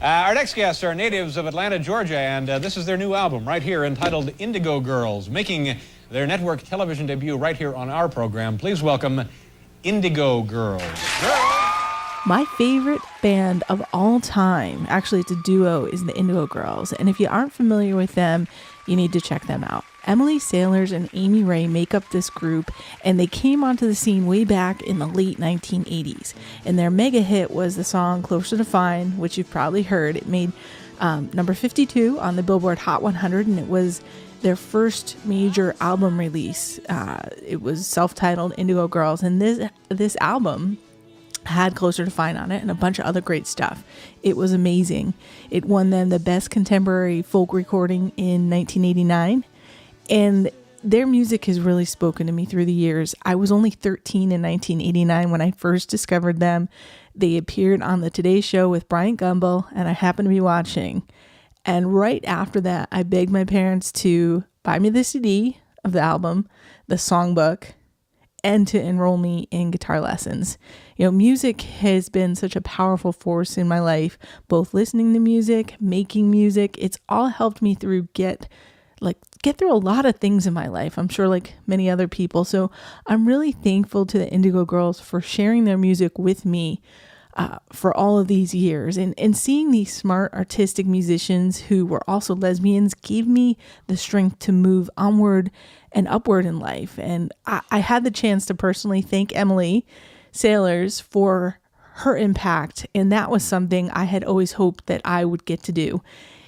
Our next guests are natives of Atlanta, Georgia, and this is their new album right here entitled Indigo Girls, making their network television debut right here on our program. Please welcome Indigo Girls. My favorite band of all time, actually it's a duo, is the Indigo Girls. And if you aren't familiar with them, you need to check them out. Emily Saliers and Amy Ray make up this group, and they came onto the scene way back in the late 1980s. And their mega hit was the song Closer to Fine, which you've probably heard. It made number 52 on the Billboard Hot 100, and it was their first major album release. It was self-titled Indigo Girls, and this album had Closer to Fine on it and a bunch of other great stuff. It was amazing. It won them the Best Contemporary Folk Recording in 1989, and their music has really spoken to me through the years. I was only 13 in 1989 when I first discovered them. They appeared on the Today Show with Bryant Gumbel, and I happened to be watching. And right after that, I begged my parents to buy me the CD of the album, the songbook, and to enroll me in guitar lessons. You know, music has been such a powerful force in my life, both listening to music, making music. It's all helped me through get through a lot of things in my life. I'm sure like many other people. So I'm really thankful to the Indigo Girls for sharing their music with me for all of these years. And seeing these smart artistic musicians who were also lesbians gave me the strength to move onward and upward in life. And I had the chance to personally thank Emily Saliers for her impact. And that was something I had always hoped that I would get to do.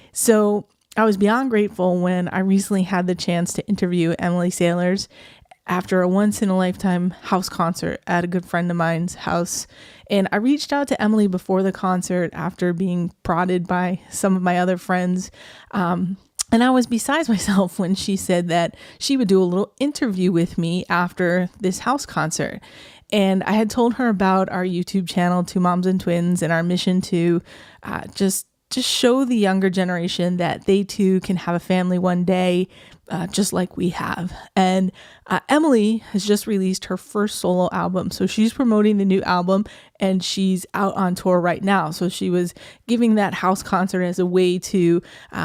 So I was beyond grateful when I recently had the chance to interview Emily Saliers after a once-in-a-lifetime house concert at a good friend of mine's house. And I reached out to Emily before the concert after being prodded by some of my other friends. And I was beside myself when she said that she would do a little interview with me after this house concert. And I had told her about our YouTube channel, Two Moms and Twins, and our mission to just show the younger generation that they too can have a family one day, just like we have. And Emily has just released her first solo album. So she's promoting the new album and she's out on tour right now. So she was giving that house concert as a way to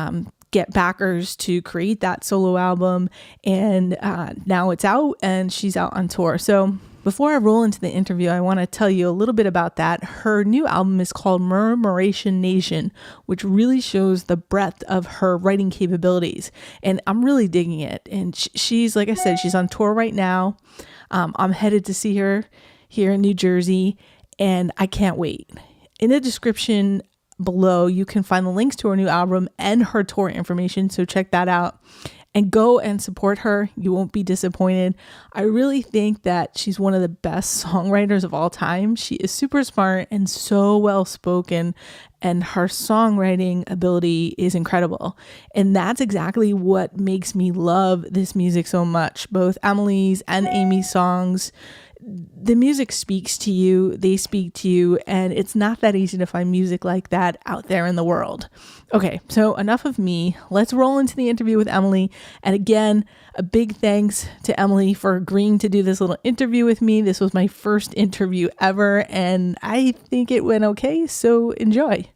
get backers to create that solo album. And now it's out and she's out on tour. So before I roll into the interview, I want to tell you a little bit about that. Her new album is called Murmuration Nation, which really shows the breadth of her writing capabilities. And I'm really digging it. And she's, like I said, she's on tour right now. I'm headed to see her here in New Jersey, and I can't wait. In the description below, you can find the links to her new album and her tour information, so check that out. And go and support her. You won't be disappointed. I really think that she's one of the best songwriters of all time. She is super smart and so well spoken, and her songwriting ability is incredible. And that's exactly what makes me love this music so much. Both Emily's and Amy's songs, the music speaks to you, they speak to you, and it's not that easy to find music like that out there in the world. Okay, so enough of me. Let's roll into the interview with Emily. And again, a big thanks to Emily for agreeing to do this little interview with me. This was my first interview ever, and I think it went okay, so enjoy.